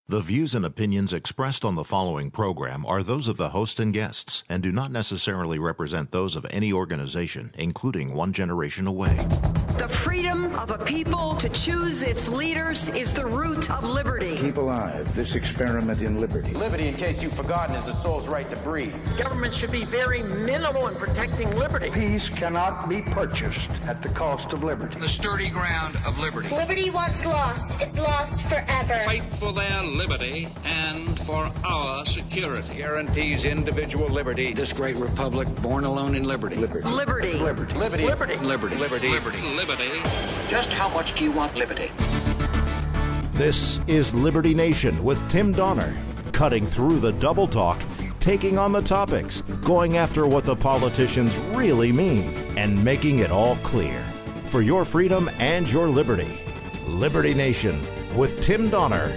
The views and opinions expressed on the following program are those of the host and guests and do not necessarily represent those of any organization, including One Generation Away. The freedom of a people to choose its leaders is the root of liberty. Keep alive this experiment in liberty. Liberty, in case you've forgotten, is the soul's right to breathe. Government should be very minimal in protecting liberty. Peace cannot be purchased at the cost of liberty. The sturdy ground of liberty. Liberty once lost is lost forever. Fight for their liberty and for our security. Guarantees individual liberty. This great republic born alone in liberty. Liberty. Liberty. Liberty. Liberty. Liberty. Liberty. Liberty. Liberty. Just how much do you want liberty? This is Liberty Nation with Tim Donner, cutting through the double talk, taking on the topics, going after what the politicians really mean, and making it all clear. For your freedom and your liberty. Liberty Nation with Tim Donner.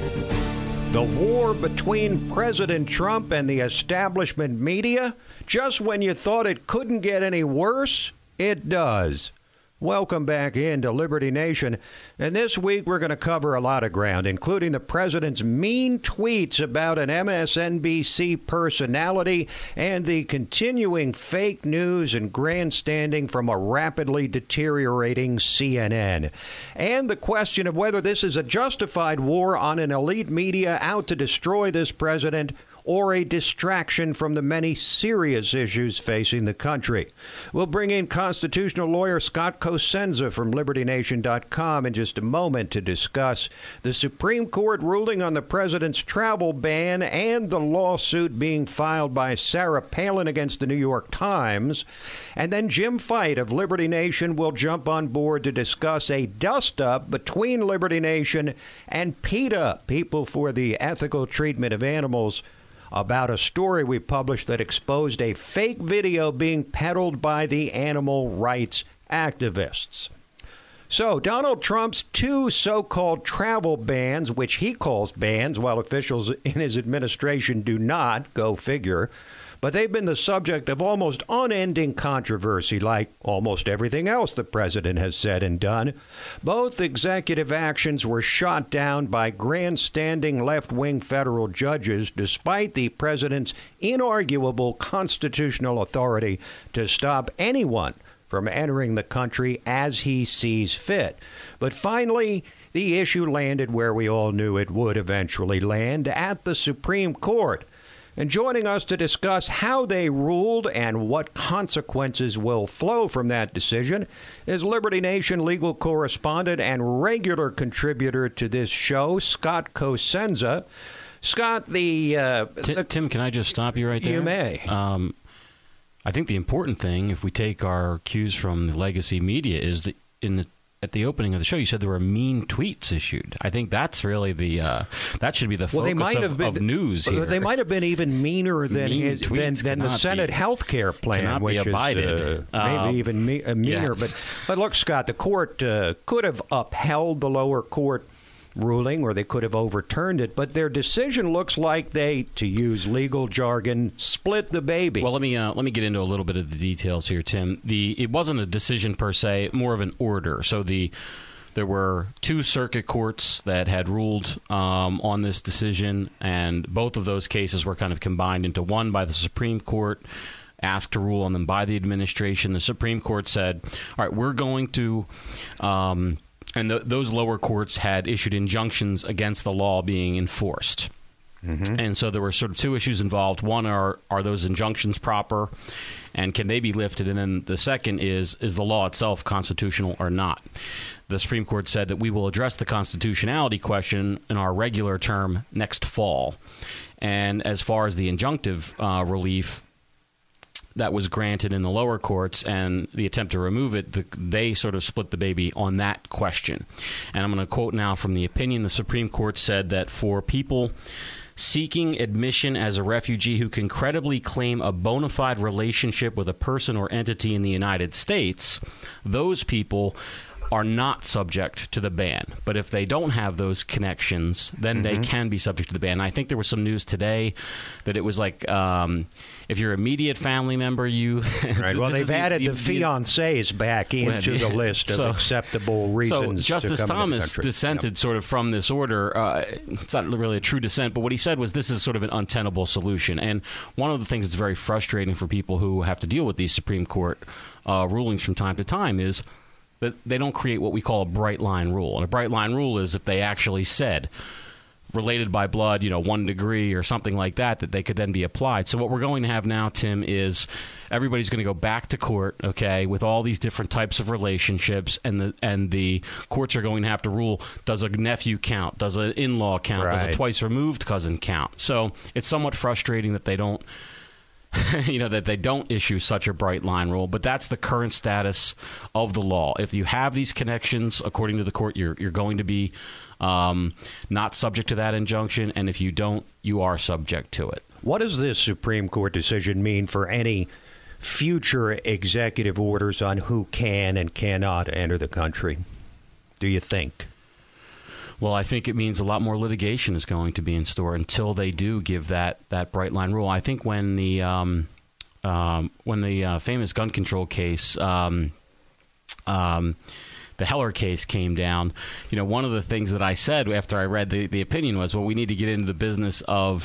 The war between President Trump and the establishment media, just when you thought it couldn't get any worse, it does. Welcome back into Liberty Nation. And this week we're going to cover a lot of ground, including the president's mean tweets about an MSNBC personality and the continuing fake news and grandstanding from a rapidly deteriorating CNN. And the question of whether this is a justified war on an elite media out to destroy this president or a distraction from the many serious issues facing the country. We'll bring in constitutional lawyer Scott Cosenza from LibertyNation.com in just a moment to discuss the Supreme Court ruling on the president's travel ban and the lawsuit being filed by Sarah Palin against the New York Times. And then Jim Fight of Liberty Nation will jump on board to discuss a dust-up between Liberty Nation and PETA, People for the Ethical Treatment of Animals, about a story we published that exposed a fake video being peddled by the animal rights activists. So, Donald Trump's two so-called travel bans, which he calls bans, while officials in his administration do not, go figure, but they've been the subject of almost unending controversy, like almost everything else the president has said and done. Both executive actions were shot down by grandstanding left-wing federal judges, despite the president's inarguable constitutional authority to stop anyone from entering the country as he sees fit. But finally, the issue landed where we all knew it would eventually land, at the Supreme Court. And joining us to discuss how they ruled and what consequences will flow from that decision is Liberty Nation legal correspondent and regular contributor to this show, Scott Cosenza. Scott, Tim, can I just stop you right there? You may. I think the important thing, if we take our cues from the legacy media, is that at the opening of the show, you said there were mean tweets issued. I think that's really that should be the focus of news here. They might have been even meaner than the Senate health care plan, which is maybe even meaner. Yes. But look, Scott, the court could have upheld the lower court ruling, or they could have overturned it, but their decision looks like they, to use legal jargon, split the baby. Well, let me get into a little bit of the details here, Tim. It wasn't a decision per se, more of an order. So there were two circuit courts that had ruled on this decision, and both of those cases were kind of combined into one by the Supreme Court, asked to rule on them by the administration. The Supreme Court said, all right, we're going to... And those lower courts had issued injunctions against the law being enforced. Mm-hmm. And so there were sort of two issues involved. One, are those injunctions proper, and can they be lifted? And then the second is the law itself constitutional or not? The Supreme Court said that we will address the constitutionality question in our regular term next fall. And as far as the injunctive relief that was granted in the lower courts and the attempt to remove it, they sort of split the baby on that question. And I'm going to quote now from the opinion. The Supreme Court said that for people seeking admission as a refugee who can credibly claim a bona fide relationship with a person or entity in the United States, those people are not subject to the ban. But if they don't have those connections, then they can be subject to the ban. And I think there was some news today that it was like if you're an immediate family member, you... Right. Well, they've added the fiancés back into the list of acceptable reasons. So Justice Thomas dissented sort of from this order. It's not really a true dissent, but what he said was this is sort of an untenable solution. And one of the things that's very frustrating for people who have to deal with these Supreme Court rulings from time to time is that they don't create what we call a bright line rule. And a bright line rule is if they actually said related by blood, 1 degree or something like that, that they could then be applied. So what we're going to have now, Tim, is everybody's going to go back to court, okay, with all these different types of relationships, and the courts are going to have to rule, does a nephew count? Does an in-law count? Right. Does a twice-removed cousin count? So it's somewhat frustrating that they don't that they don't issue such a bright line rule, but that's the current status of the law. If you have these connections, according to the court, you're going to be not subject to that injunction, and if you don't, you are subject to it. What does this Supreme Court decision mean for any future executive orders on who can and cannot enter the country, do you think? Well, I think it means a lot more litigation is going to be in store until they do give that bright line rule. I think when the famous gun control case, the Heller case came down, one of the things that I said after I read the opinion was, well, we need to get into the business of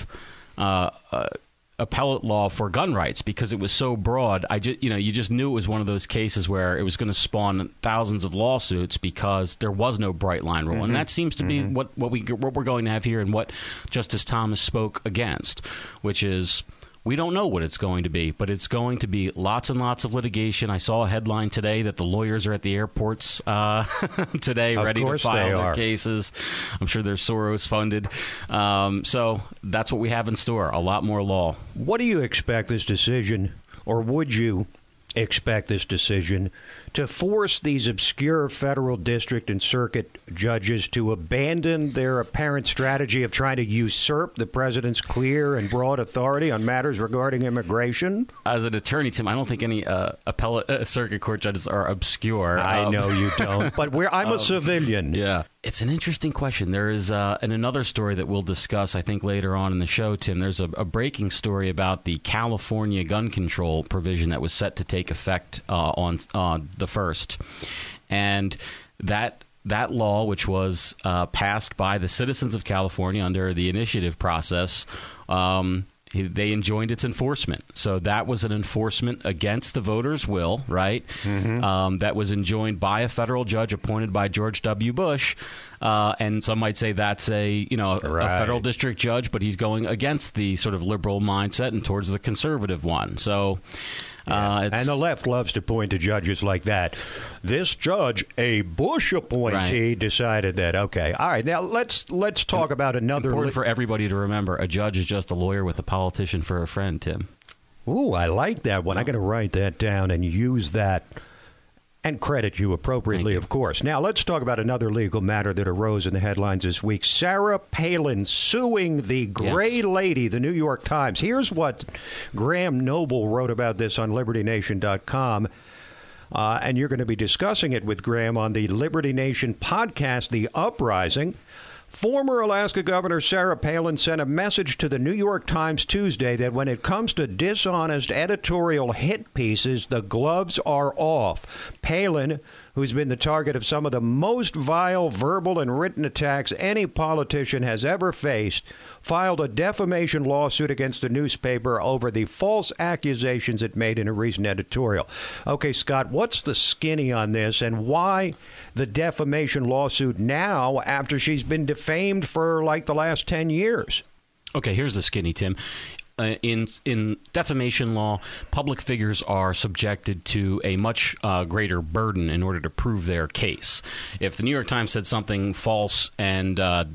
appellate law for gun rights, because it was so broad. You just knew it was one of those cases where it was going to spawn thousands of lawsuits because there was no bright line rule, and that seems to be what we're going to have here, and what Justice Thomas spoke against, which is we don't know what it's going to be, but it's going to be lots and lots of litigation. I saw a headline today that the lawyers are at the airports today ready to file their cases. I'm sure they're Soros funded. So that's what we have in store, a lot more law. What do you expect this decision, or would you expect this decision to force these obscure federal district and circuit judges to abandon their apparent strategy of trying to usurp the president's clear and broad authority on matters regarding immigration? As an attorney, Tim, I don't think any appellate circuit court judges are obscure. I know you don't, but I'm a civilian. Yeah. It's an interesting question. There is in another story that we'll discuss, I think, later on in the show, Tim, there's a breaking story about the California gun control provision that was set to take effect on the 1st. And that law, which was passed by the citizens of California under the initiative process, they enjoined its enforcement. So that was an enforcement against the voters' will, right? That was enjoined by a federal judge appointed by George W. Bush. And some might say that's a federal district judge, but he's going against the sort of liberal mindset and towards the conservative one. So... and the left loves to point to judges like that. This judge, a Bush appointee, decided that. Okay, all right. Now let's talk about another. Important for everybody to remember: a judge is just a lawyer with a politician for a friend. Tim. Ooh, I like that one. I'm going to write that down and use that. And credit you appropriately, of course. Now, let's talk about another legal matter that arose in the headlines this week. Sarah Palin suing the Gray Lady, the New York Times. Here's what Graham Noble wrote about this on LibertyNation.com. And you're going to be discussing it with Graham on the Liberty Nation podcast, The Uprising. Former Alaska Governor Sarah Palin sent a message to the New York Times Tuesday that when it comes to dishonest editorial hit pieces, the gloves are off. Palin, who's been the target of some of the most vile verbal and written attacks any politician has ever faced, filed a defamation lawsuit against the newspaper over the false accusations it made in a recent editorial. Okay, Scott, what's the skinny on this, and why the defamation lawsuit now after she's been defamed for like the last 10 years? Okay, here's the skinny, Tim. In defamation law, public figures are subjected to a much greater burden in order to prove their case. If the New York Times said something false and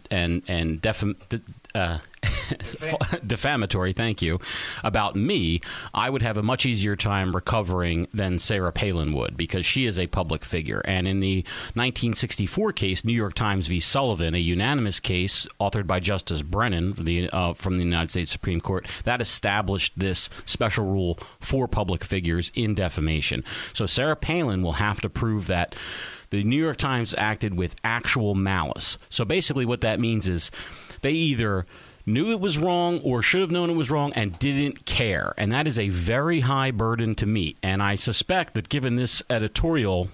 defamatory, thank you, about me, I would have a much easier time recovering than Sarah Palin would, because she is a public figure. And in the 1964 case, New York Times v. Sullivan, a unanimous case authored by Justice Brennan from the United States Supreme Court, that established this special rule for public figures in defamation. So Sarah Palin will have to prove that The New York Times acted with actual malice. So basically what that means is they either knew it was wrong or should have known it was wrong and didn't care. And that is a very high burden to meet. And I suspect that given this editorial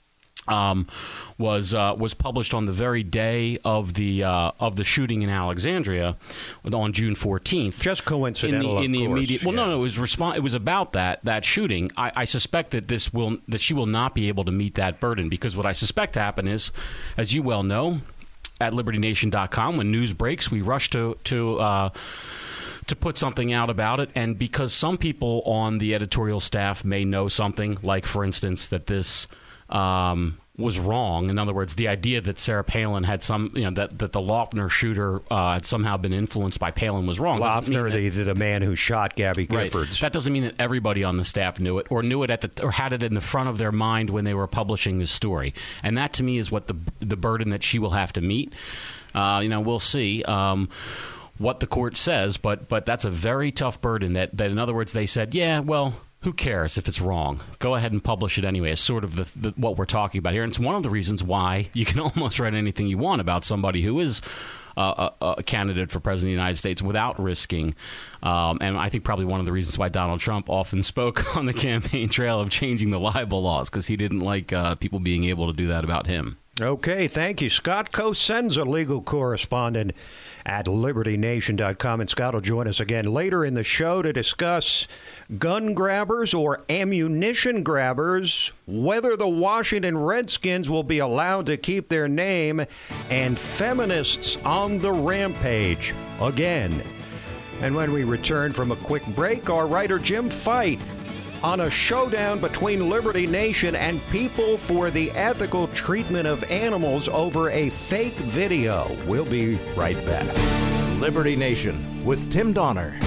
was published on the very day of the shooting in Alexandria on June 14th. Just coincidental, in the of course. immediate. Well, no, it was about that shooting. I suspect that she will not be able to meet that burden, because what I suspect happened is, as you well know, at LibertyNation.com, when news breaks, we rush to put something out about it. And because some people on the editorial staff may know something, like, for instance, that this was wrong. In other words, the idea that Sarah Palin had that the Loeffner shooter had somehow been influenced by Palin was wrong. Loeffner, the man who shot Gabby Giffords. Right. That doesn't mean that everybody on the staff knew it, or knew it or had it in the front of their mind when they were publishing this story. And that, to me, is what the burden that she will have to meet. We'll see what the court says, but that's a very tough burden. That in other words, they said, yeah, well, who cares if it's wrong? Go ahead and publish it anyway. It's sort of what we're talking about here. And it's one of the reasons why you can almost write anything you want about somebody who is a candidate for president of the United States without risking. And I think probably one of the reasons why Donald Trump often spoke on the campaign trail of changing the libel laws, because he didn't like people being able to do that about him. Okay, thank you. Scott Cosenza, legal correspondent at LibertyNation.com. And Scott will join us again later in the show to discuss gun grabbers or ammunition grabbers, whether the Washington Redskins will be allowed to keep their name, and feminists on the rampage again. And when we return from a quick break, our writer Jim Fight on a showdown between Liberty Nation and People for the Ethical Treatment of Animals over a fake video. We'll be right back. Liberty Nation with Tim Donner.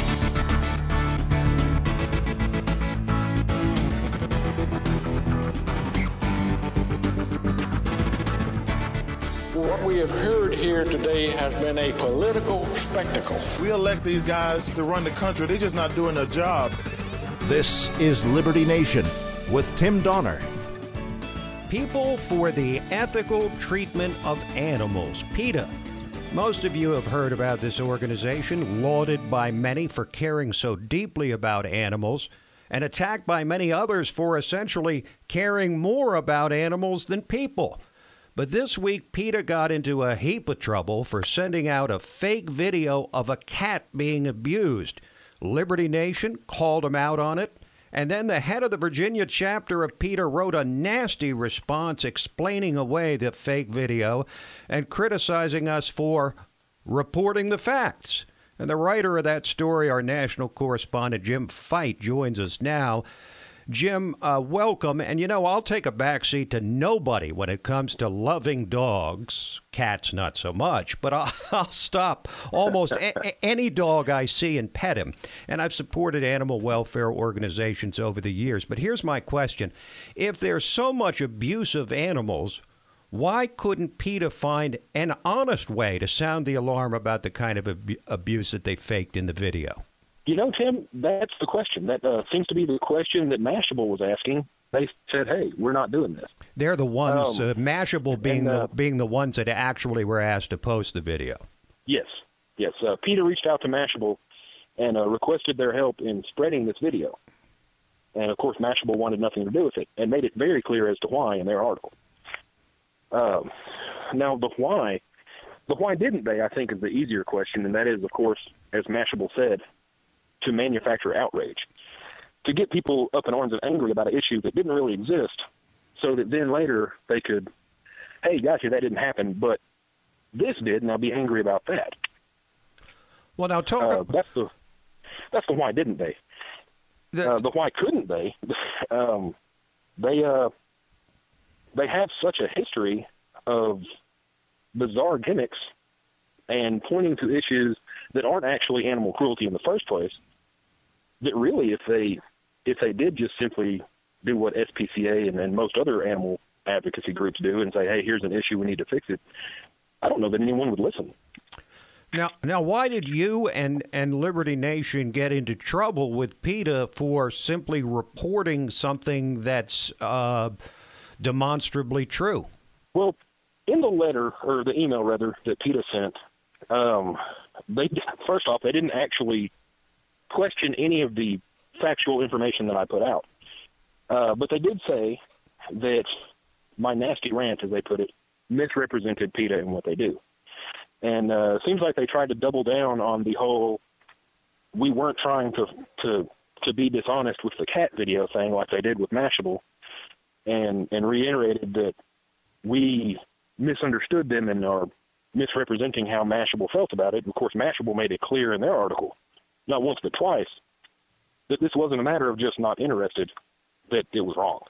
What we have heard here today has been a political spectacle. We elect these guys to run the country. They're just not doing their job. This is Liberty Nation with Tim Donner. People for the Ethical Treatment of Animals, PETA. Most of you have heard about this organization, lauded by many for caring so deeply about animals, and attacked by many others for essentially caring more about animals than people. But this week, PETA got into a heap of trouble for sending out a fake video of a cat being abused. Liberty Nation called him out on it, and then the head of the Virginia chapter of PETA wrote a nasty response explaining away the fake video and criticizing us for reporting the facts. And the writer of that story, our national correspondent Jim Fight, joins us now. Jim, welcome. And, I'll take a backseat to nobody when it comes to loving dogs. Cats, not so much. But I'll stop almost any dog I see and pet him. And I've supported animal welfare organizations over the years. But here's my question. If there's so much abuse of animals, why couldn't PETA find an honest way to sound the alarm about the kind of abuse that they faked in the video? Tim, that's the question. That seems to be the question that Mashable was asking. They said, hey, we're not doing this. They're the ones, Mashable being the ones that actually were asked to post the video. Yes. PETA reached out to Mashable and requested their help in spreading this video. And, of course, Mashable wanted nothing to do with it and made it very clear as to why in their article. Now, the why didn't they, I think, is the easier question, and that is, of course, as Mashable said, to manufacture outrage, to get people up in arms and angry about an issue that didn't really exist, so that then later they could, hey, gotcha, that didn't happen, but this did, and I'll be angry about that. Well, now that's the why didn't they? The why couldn't they? They have such a history of bizarre gimmicks and pointing to issues that aren't actually animal cruelty in the first place, that really, if they did just simply do what SPCA and most other animal advocacy groups do and say, hey, here's an issue, we need to fix it, I don't know that anyone would listen. Now, why did you and Liberty Nation get into trouble with PETA for simply reporting something that's demonstrably true? Well, in the letter, or the email rather, that PETA sent, first off, they didn't actually question any of the factual information that I put out. But they did say that my nasty rant, as they put it, misrepresented PETA and what they do. And it seems like they tried to double down on the whole, we weren't trying to be dishonest with the cat video thing like they did with Mashable, and reiterated that we misunderstood them and are misrepresenting how Mashable felt about it. Of course, Mashable made it clear in their article, not once but twice, that this wasn't a matter of just not interested, that it was wrong.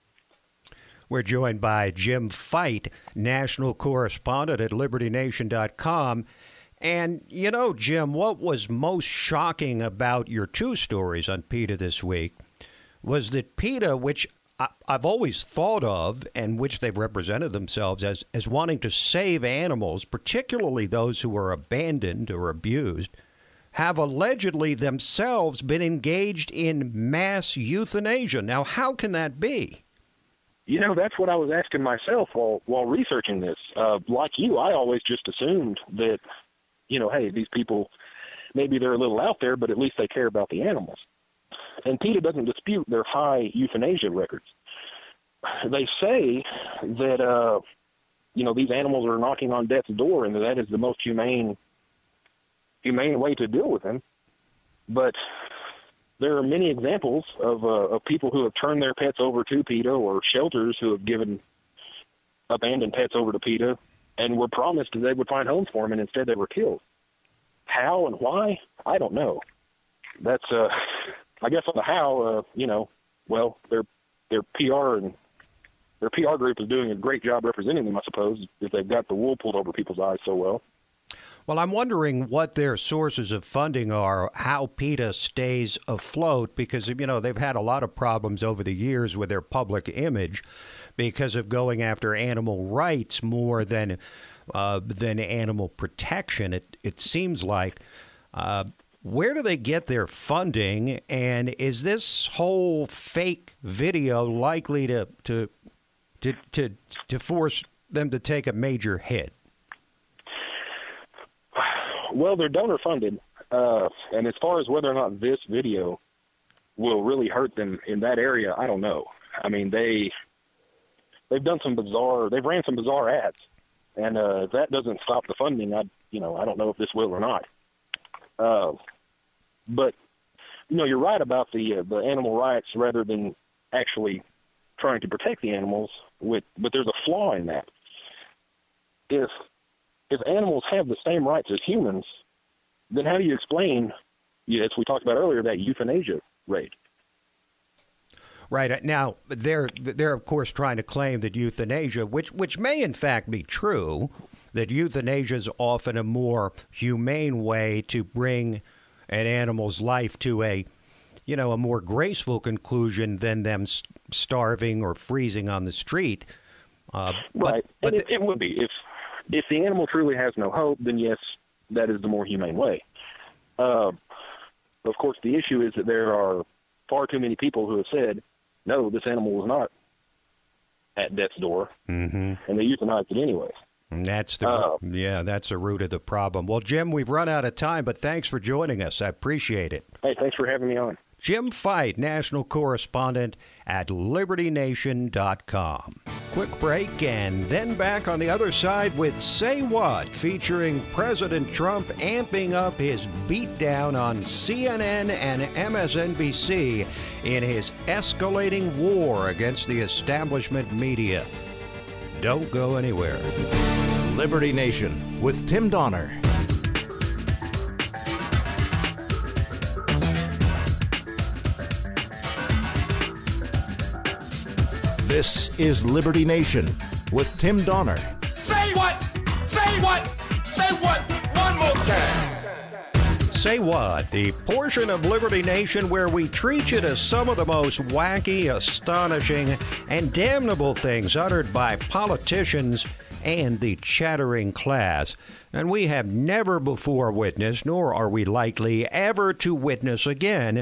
We're joined by Jim Fite, national correspondent at LibertyNation.com. And, you know, Jim, what was most shocking about your two stories on PETA this week was that PETA, which I've always thought of and which they've represented themselves as wanting to save animals, particularly those who are abandoned or abused, have allegedly themselves been engaged in mass euthanasia. Now, how can that be? You know, that's what I was asking myself while researching this. Like you, I always just assumed that, you know, hey, these people, maybe they're a little out there, but at least they care about the animals. And PETA doesn't dispute their high euthanasia records. They say that, you know, these animals are knocking on death's door and that is the most humane way to deal with them. But there are many examples of people who have turned their pets over to PETA, or shelters who have given abandoned pets over to PETA and were promised that they would find homes for them, and instead they were killed. How and why? I don't know. That's, I guess on the how, you know, well, their PR and their PR group is doing a great job representing them, I suppose, if they've got the wool pulled over people's eyes so well. Well, I'm wondering what their sources of funding are, how PETA stays afloat, because, you know, they've had a lot of problems over the years with their public image because of going after animal rights more than animal protection, it seems like. Where do they get their funding, and is this whole fake video likely to force them to take a major hit? Well, they're donor funded, and as far as whether or not this video will really hurt them in that area, I don't know. I mean, they've ran some bizarre ads, and if that doesn't stop the funding, I don't know if this will or not. But you know, you're right about the animal rights rather than actually trying to protect the animals. But there's a flaw in that. If animals have the same rights as humans, then how do you explain, as we talked about earlier, that euthanasia rate? Right. Now, they're of course trying to claim that euthanasia, which may in fact be true, that euthanasia is often a more humane way to bring an animal's life to a more graceful conclusion than them starving or freezing on the street. Right. But it would be. If the animal truly has no hope, then yes, that is the more humane way. Of course, the issue is that there are far too many people who have said, no, this animal was not at death's door, and they euthanized it anyways. And that's that's the root of the problem. Well, Jim, we've run out of time, but thanks for joining us. I appreciate it. Hey, thanks for having me on. Jim Fite, national correspondent at LibertyNation.com. Quick break, and then back on the other side with Say What, featuring President Trump amping up his beatdown on CNN and MSNBC in his escalating war against the establishment media. Don't go anywhere. Liberty Nation with Tim Donner. This is Liberty Nation with Tim Donner. Say what? Say what? Say what? One more time. Say What, the portion of Liberty Nation where we treat you to some of the most wacky, astonishing, and damnable things uttered by politicians and the chattering class. And we have never before witnessed, nor are we likely ever to witness again,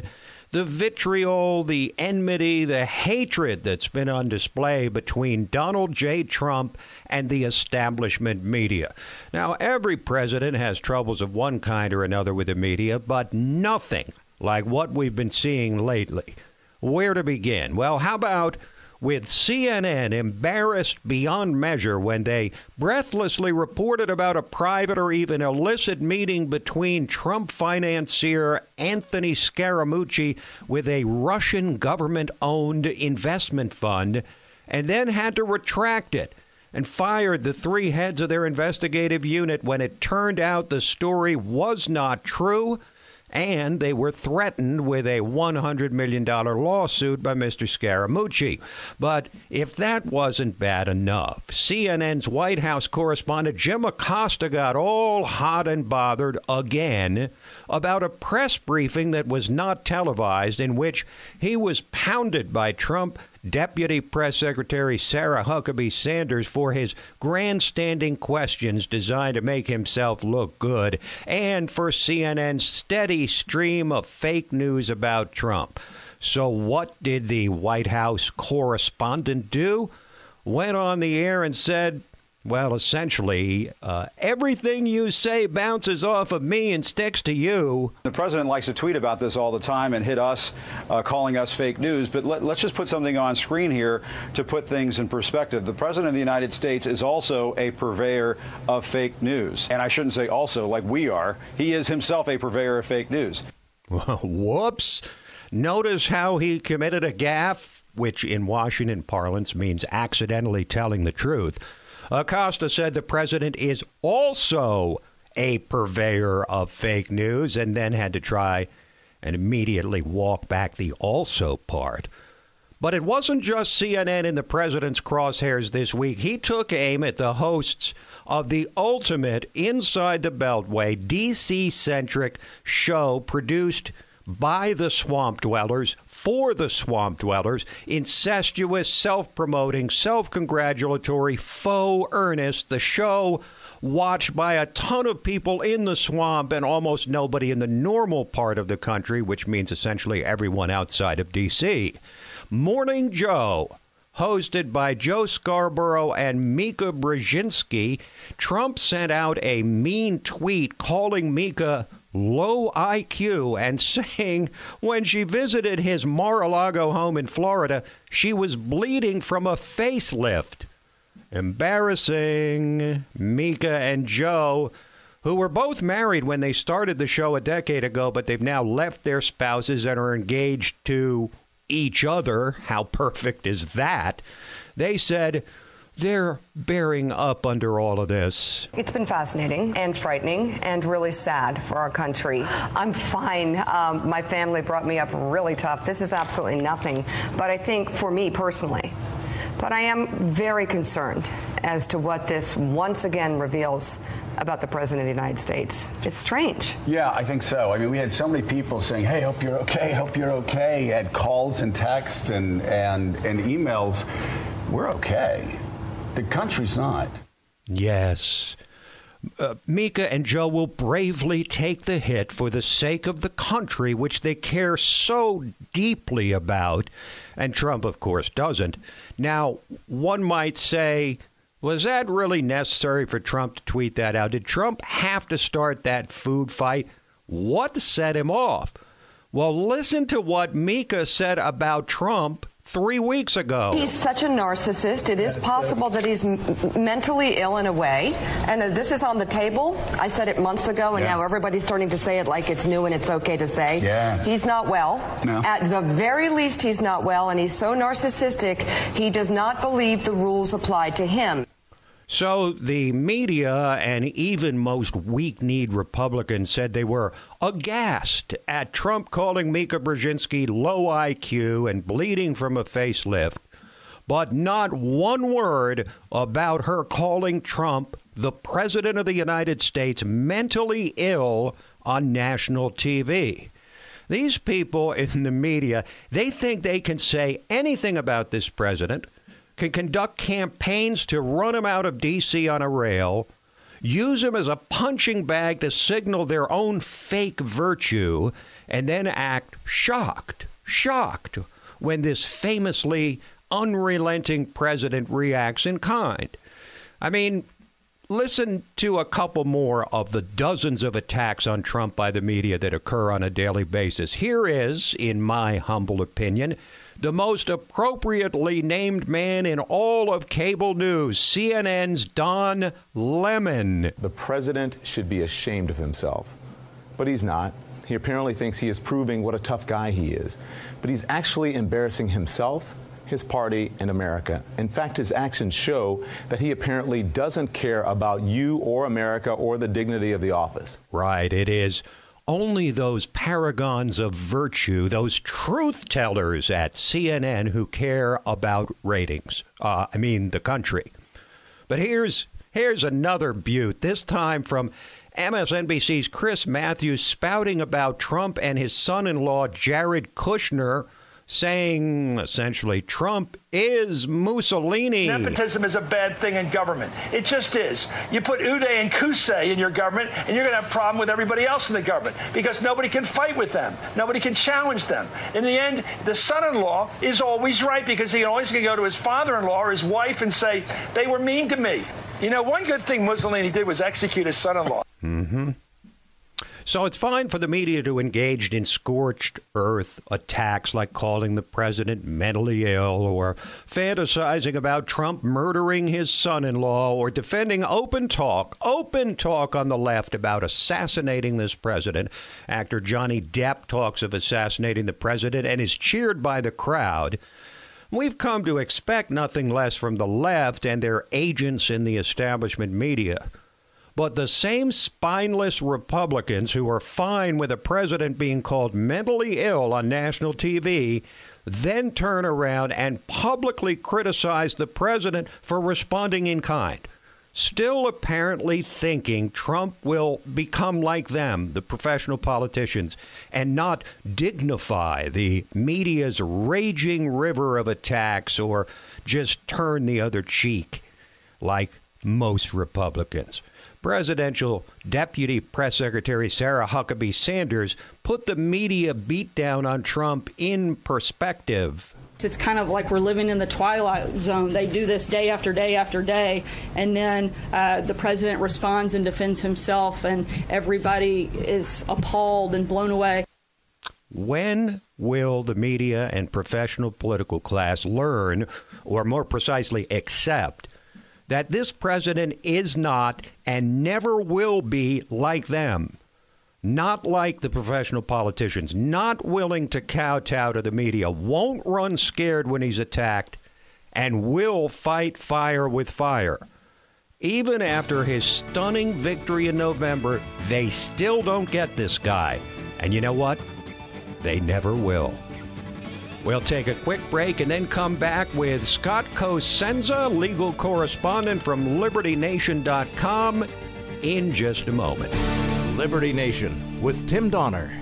the vitriol, the enmity, the hatred that's been on display between Donald J. Trump and the establishment media. Now, every president has troubles of one kind or another with the media, but nothing like what we've been seeing lately. Where to begin? Well, how about with CNN embarrassed beyond measure when they breathlessly reported about a private or even illicit meeting between Trump financier Anthony Scaramucci with a Russian government-owned investment fund, and then had to retract it and fired the three heads of their investigative unit when it turned out the story was not true, and they were threatened with a $100 million lawsuit by Mr. Scaramucci. But if that wasn't bad enough, CNN's White House correspondent Jim Acosta got all hot and bothered again about a press briefing that was not televised in which he was pounded by Trump Deputy Press Secretary Sarah Huckabee Sanders for his grandstanding questions designed to make himself look good, and for CNN's steady stream of fake news about Trump. So what did the White House correspondent do? Went on the air and said, well, essentially, everything you say bounces off of me and sticks to you. The president likes to tweet about this all the time and hit us, calling us fake news. But let's just put something on screen here to put things in perspective. The president of the United States is also a purveyor of fake news. And I shouldn't say also like we are. He is himself a purveyor of fake news. Whoops. Notice how he committed a gaffe, which in Washington parlance means accidentally telling the truth. Acosta said the president is also a purveyor of fake news and then had to try and immediately walk back the also part. But it wasn't just CNN in the president's crosshairs this week. He took aim at the hosts of the ultimate Inside the Beltway, D.C.-centric show produced by the Swamp Dwellers, for the Swamp Dwellers, incestuous, self-promoting, self-congratulatory, faux earnest, the show watched by a ton of people in the swamp and almost nobody in the normal part of the country, which means essentially everyone outside of D.C. Morning Joe, hosted by Joe Scarborough and Mika Brzezinski. Trump sent out a mean tweet calling Mika low IQ and saying when she visited his Mar-a-Lago home in Florida, she was bleeding from a facelift. Embarrassing. Mika and Joe, who were both married when they started the show a decade ago, but they've now left their spouses and are engaged to each other. How perfect is that? They said they're bearing up under all of this. It's been fascinating and frightening and really sad for our country. I'm fine. My family brought me up really tough. This is absolutely nothing. But I think for me personally, but I am very concerned as to what this once again reveals about the President of the United States. It's strange. Yeah, I think so. I mean, we had so many people saying, hey, hope you're okay, hope you're okay, had calls and texts and emails. We're okay. The country's not. Yes. Mika and Joe will bravely take the hit for the sake of the country, which they care so deeply about. And Trump, of course, doesn't. Now, one might say, was that really necessary for Trump to tweet that out? Did Trump have to start that food fight? What set him off? Well, listen to what Mika said about Trump 3 weeks ago. He's such a narcissist. It is possible that he's mentally ill in a way. And this is on the table. I said it months ago, and now everybody's starting to say it like it's new and it's okay to say. Yeah. He's not well. No. At the very least, he's not well, and he's so narcissistic, he does not believe the rules apply to him. So the media and even most weak-kneed Republicans said they were aghast at Trump calling Mika Brzezinski low IQ and bleeding from a facelift, but not one word about her calling Trump, the President of the United States, mentally ill on national TV. These people in the media, they think they can say anything about this president, can conduct campaigns to run him out of D.C. on a rail, use them as a punching bag to signal their own fake virtue, and then act shocked when this famously unrelenting president reacts in kind. I mean, listen to a couple more of the dozens of attacks on Trump by the media that occur on a daily basis. Here is, in my humble opinion, the most appropriately named man in all of cable news, CNN's Don Lemon. The president should be ashamed of himself, but he's not. He apparently thinks he is proving what a tough guy he is, but he's actually embarrassing himself, his party, and America. In fact, his actions show that he apparently doesn't care about you or America or the dignity of the office. Right, it is only those paragons of virtue, those truth tellers at CNN who care about ratings. The country. But here's another beaut, this time from MSNBC's Chris Matthews, spouting about Trump and his son-in-law, Jared Kushner, saying, essentially, Trump is Mussolini. Nepotism is a bad thing in government. It just is. You put Uday and Qusay in your government, and you're going to have a problem with everybody else in the government because nobody can fight with them. Nobody can challenge them. In the end, the son-in-law is always right because he always can go to his father-in-law or his wife and say, they were mean to me. You know, one good thing Mussolini did was execute his son-in-law. Mm-hmm. So it's fine for the media to engage in scorched earth attacks like calling the president mentally ill or fantasizing about Trump murdering his son-in-law or defending open talk on the left about assassinating this president. Actor Johnny Depp talks of assassinating the president and is cheered by the crowd. We've come to expect nothing less from the left and their agents in the establishment media. But the same spineless Republicans who are fine with a president being called mentally ill on national TV then turn around and publicly criticize the president for responding in kind, still apparently thinking Trump will become like them, the professional politicians, and not dignify the media's raging river of attacks or just turn the other cheek like most Republicans. Presidential Deputy Press Secretary Sarah Huckabee Sanders put the media beatdown on Trump in perspective. It's kind of like we're living in the twilight zone. They do this day after day after day, and then the president responds and defends himself, and everybody is appalled and blown away. When will the media and professional political class learn, or more precisely accept, that this president is not and never will be like them? Not like the professional politicians, not willing to kowtow to the media, won't run scared when he's attacked, and will fight fire with fire. Even after his stunning victory in November, they still don't get this guy. And you know what? They never will. We'll take a quick break and then come back with Scott Cosenza, legal correspondent from LibertyNation.com, in just a moment. Liberty Nation with Tim Donner.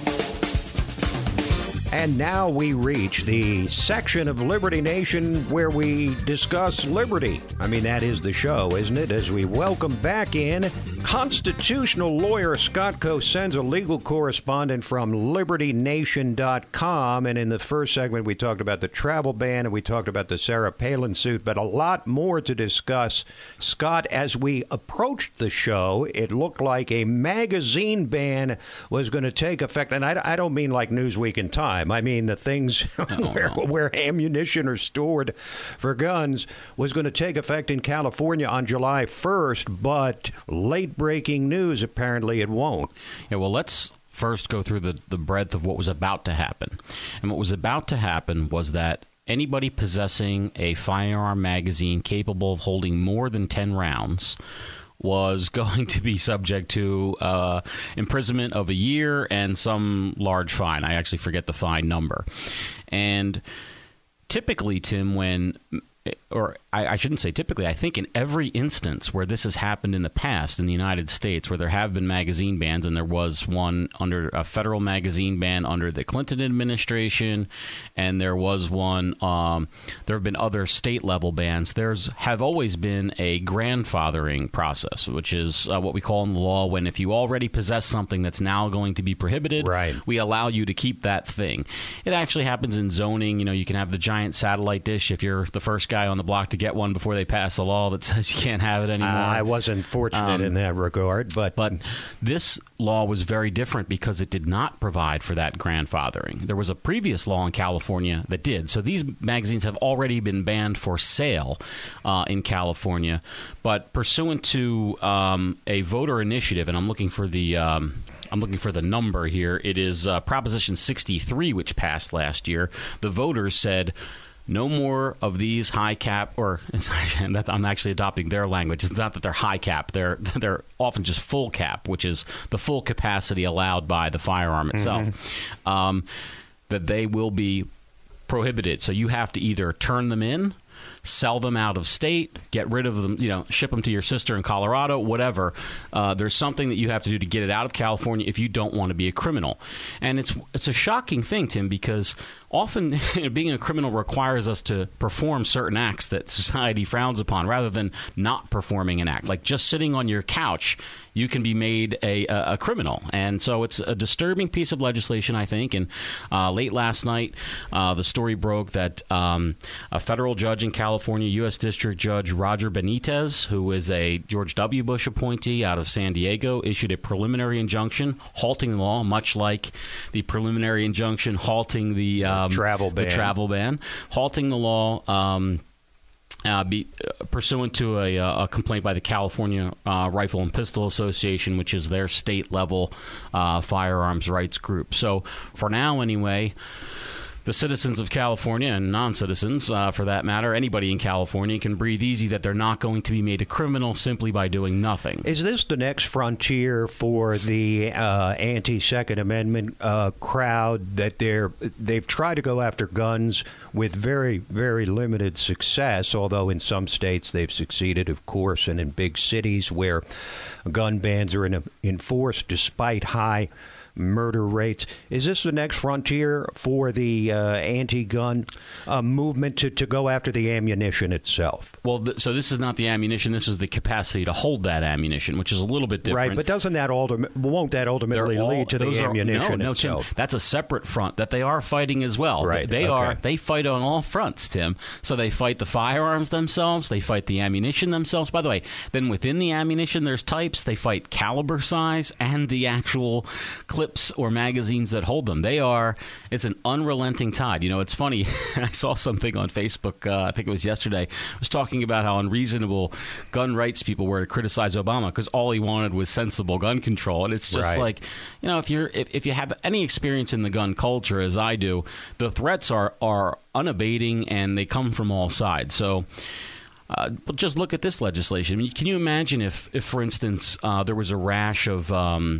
And now we reach the section of Liberty Nation where we discuss liberty. I mean, that is the show, isn't it? As we welcome back in constitutional lawyer Scott Cosenza, legal correspondent from LibertyNation.com. And in the first segment, we talked about the travel ban and we talked about the Sarah Palin suit, but a lot more to discuss. Scott, as we approached the show, it looked like a magazine ban was going to take effect. And I don't mean like Newsweek and Time. I mean the things where ammunition are stored for guns was going to take effect in California on July 1st, but late-breaking news, apparently it won't. Yeah, well, let's first go through the breadth of what was about to happen. And what was about to happen was that anybody possessing a firearm magazine capable of holding more than 10 rounds was going to be subject to imprisonment of a year and some large fine. I actually forget the fine number. And typically, Tim, when or I shouldn't say typically, I think in every instance where this has happened in the past in the United States, where there have been magazine bans, and there was one under a federal magazine ban under the Clinton administration, and there was one, there have been other state-level bans. There's have always been a grandfathering process, which is what we call in the law when if you already possess something that's now going to be prohibited, we allow you to keep that thing. It actually happens in zoning. You know, you can have the giant satellite dish if you're the first guy on the block to get one before they pass a law that says you can't have it anymore. I wasn't fortunate in that regard, but this law was very different because it did not provide for that grandfathering. There was a previous law in California that did. So these magazines have already been banned for sale in California, but pursuant to a voter initiative, and I'm looking for the number here. It is Proposition 63, which passed last year. The voters said no more of these high cap, or I'm actually adopting their language. It's not that they're high cap. They're often just full cap, which is the full capacity allowed by the firearm itself, that they will be prohibited. So you have to either turn them in, sell them out of state, get rid of them, ship them to your sister in Colorado, whatever. There's something that you have to do to get it out of California if you don't want to be a criminal. And it's a shocking thing, Tim, because often being a criminal requires us to perform certain acts that society frowns upon rather than not performing an act. Like just sitting on your couch, you can be made a criminal. And so it's a disturbing piece of legislation, I think. And late last night, the story broke that a federal judge in California, U.S. District Judge Roger Benitez, who is a George W. Bush appointee out of San Diego, issued a preliminary injunction halting the law, much like the preliminary injunction halting the travel ban, halting the law pursuant to a complaint by the California Rifle and Pistol Association, which is their state-level firearms rights group. So for now, anyway, the citizens of California and non-citizens, for that matter, anybody in California can breathe easy that they're not going to be made a criminal simply by doing nothing. Is this the next frontier for the anti-Second Amendment crowd, that they've tried to go after guns with very, very limited success, although in some states they've succeeded, of course, and in big cities where gun bans are enforced despite high murder rates? Is this the next frontier for the anti-gun movement to go after the ammunition itself? Well, so this is not the ammunition. This is the capacity to hold that ammunition, which is a little bit different. Right, but won't that ultimately lead to the ammunition itself? Tim, that's a separate front that they are fighting as well. Right. They fight on all fronts, Tim. So they fight the firearms themselves. They fight the ammunition themselves. By the way, then within the ammunition, there's types. They fight caliber size and the actual clips or magazines that hold them. It's an unrelenting tide. It's funny. I saw something on Facebook, I think it was yesterday. It was talking about how unreasonable gun rights people were to criticize Obama because all he wanted was sensible gun control. And it's just like, if you have any experience in the gun culture, as I do, the threats are unabating and they come from all sides. So but just look at this legislation. I mean, can you imagine if for instance, there was a rash of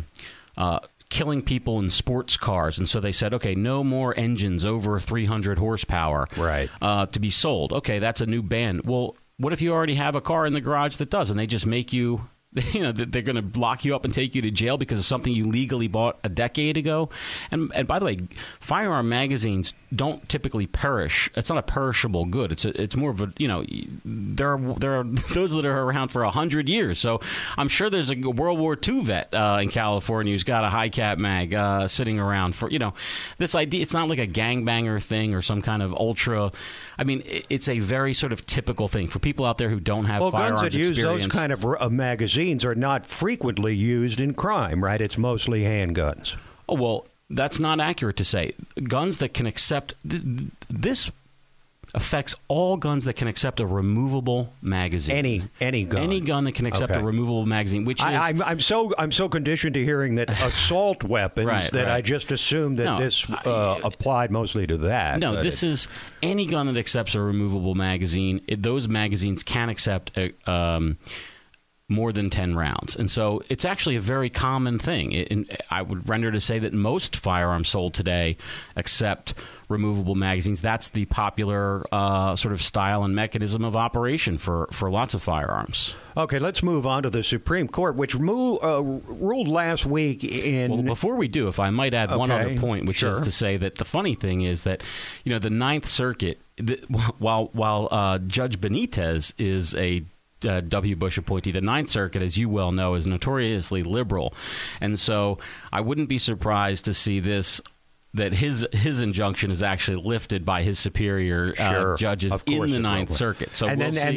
killing people in sports cars, and so they said, okay, no more engines over 300 horsepower to be sold. Okay, that's a new ban. Well, what if you already have a car in the garage that does, and they just make you, they're going to lock you up and take you to jail because of something you legally bought a decade ago? And by the way, firearm magazines don't typically perish. It's not a perishable good. It's more of a, there are those that are around for 100 years. So I'm sure there's a World War II vet in California who's got a high cap mag sitting around for, this idea. It's not like a gangbanger thing or some kind of ultra. I mean, it's a very sort of typical thing for people out there who don't have firearms guns that experience. Use those kind of magazines are not frequently used in crime, right? It's mostly handguns. Oh, well, that's not accurate to say. Guns that can accept this affects all guns that can accept a removable magazine. Any gun that can accept a removable magazine. Which is I'm so conditioned to hearing that assault weapons I just assumed that this applied mostly to that. No, this is any gun that accepts a removable magazine. Those magazines can accept more than 10 rounds. And so it's actually a very common thing. I would render to say that most firearms sold today, except removable magazines, that's the popular sort of style and mechanism of operation for lots of firearms. Okay, let's move on to the Supreme Court, which ruled last week in... Well, before we do, if I might add one other point, which is to say that the funny thing is that, the Ninth Circuit, while Judge Benitez is a W. Bush appointee, the Ninth Circuit, as you well know, is notoriously liberal. And so I wouldn't be surprised to see that his injunction is actually lifted by his superior judges in the Ninth Circuit. So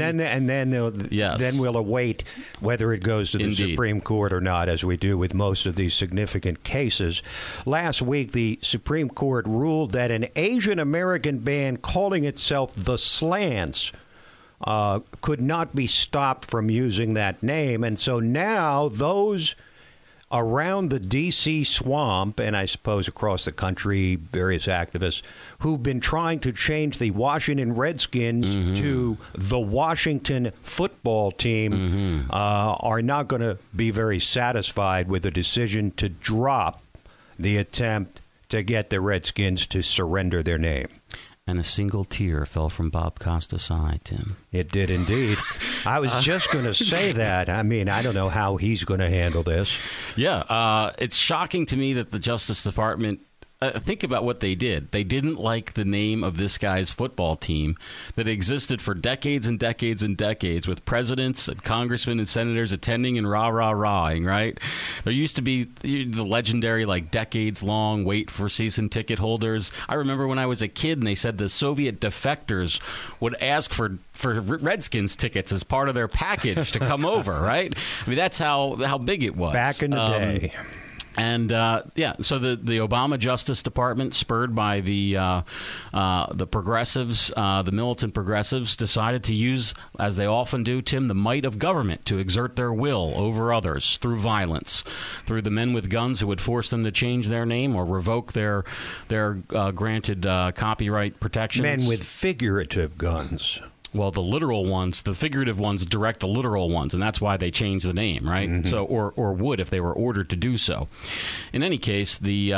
then we'll await whether it goes to the Supreme Court or not, as we do with most of these significant cases. Last week, the Supreme Court ruled that an Asian American band calling itself the Slants could not be stopped from using that name, and so now those around the D.C. swamp, and I suppose across the country, various activists who've been trying to change the Washington Redskins to the Washington football team are not going to be very satisfied with the decision to drop the attempt to get the Redskins to surrender their name. And a single tear fell from Bob Costa's eye, Tim. It did indeed. I was just going to say that. I mean, I don't know how he's going to handle this. Yeah, it's shocking to me that the Justice Department... think about what they did. They didn't like the name of this guy's football team that existed for decades and decades and decades, with presidents and congressmen and senators attending and rah-rah-rahing, right? There used to be the legendary, decades-long wait for season ticket holders. I remember when I was a kid and they said the Soviet defectors would ask for Redskins tickets as part of their package to come over, right? I mean, that's how big it was. Back in the day. And so the Obama Justice Department, spurred by the progressives, the militant progressives, decided to use, as they often do, Tim, the might of government to exert their will over others through violence, through the men with guns who would force them to change their name or revoke their granted copyright protections. Men with figurative guns. Well, the literal ones, the figurative ones direct the literal ones, and that's why they changed the name, right? Mm-hmm. So, or would if they were ordered to do so. In any case,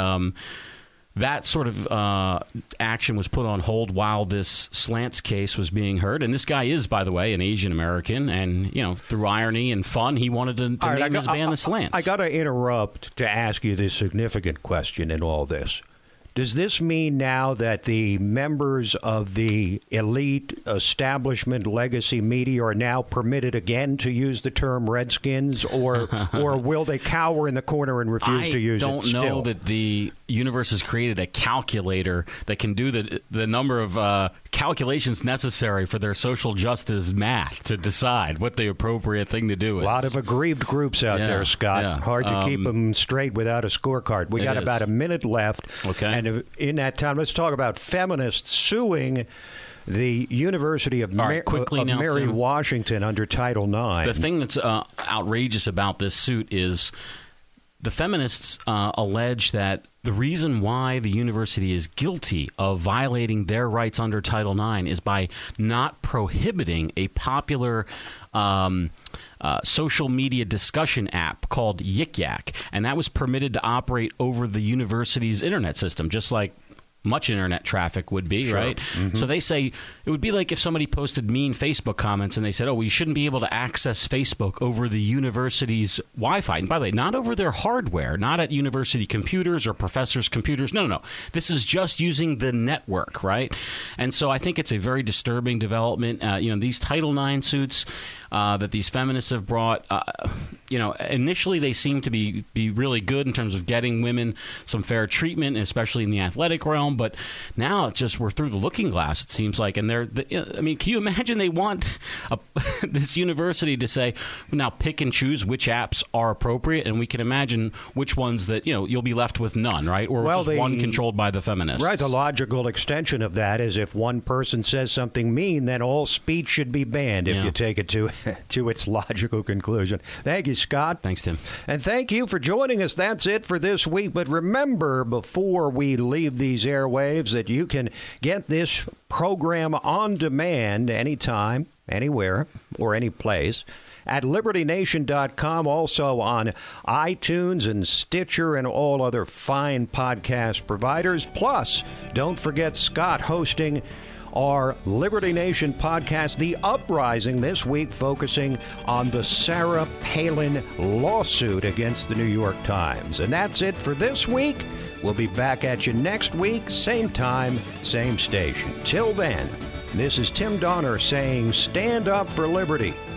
that sort of action was put on hold while this Slants case was being heard. And this guy is, by the way, an Asian American, and through irony and fun, he wanted to name his band the Slants. I got to interrupt to ask you this significant question in all this. Does this mean now that the members of the elite establishment legacy media are now permitted again to use the term Redskins, or will they cower in the corner and refuse to use it still? I don't know that the universe has created a calculator that can do the number of calculations necessary for their social justice math to decide what the appropriate thing to do is. A lot of aggrieved groups out there, Scott. Yeah. Hard to keep them straight without a scorecard. We got about a minute left. Okay. And in that time, let's talk about feminists suing the University of Mary Washington under Title IX. The thing that's outrageous about this suit is the feminists allege that the reason why the university is guilty of violating their rights under Title IX is by not prohibiting a popular social media discussion app called Yik Yak, and that was permitted to operate over the university's internet system, just like much internet traffic would be, right? Mm-hmm. So they say it would be like if somebody posted mean Facebook comments and they said, we shouldn't be able to access Facebook over the university's Wi-Fi. And by the way, not over their hardware, not at university computers or professors' computers. No. This is just using the network, right? And so I think it's a very disturbing development. These Title IX suits that these feminists have brought, initially they seem to be really good in terms of getting women some fair treatment, especially in the athletic realm. But now it's just we're through the looking glass, it seems like. And can you imagine they want this university to say, now pick and choose which apps are appropriate, and we can imagine which ones that, you'll be left with none, right? Or just one controlled by the feminists. Right. The logical extension of that is if one person says something mean, then all speech should be banned if you take it to its logical conclusion. Thank you, Scott. Thanks, Tim. And thank you for joining us. That's it for this week. But remember, before we leave these airwaves, that you can get this program on demand anytime, anywhere, or any place at LibertyNation.com, also on iTunes and Stitcher and all other fine podcast providers. Plus, don't forget Scott hosting our Liberty Nation podcast, The Uprising, this week focusing on the Sarah Palin lawsuit against the New York Times. And that's it for this week. We'll be back at you next week, same time, same station. Till then, this is Tim Donner saying stand up for liberty.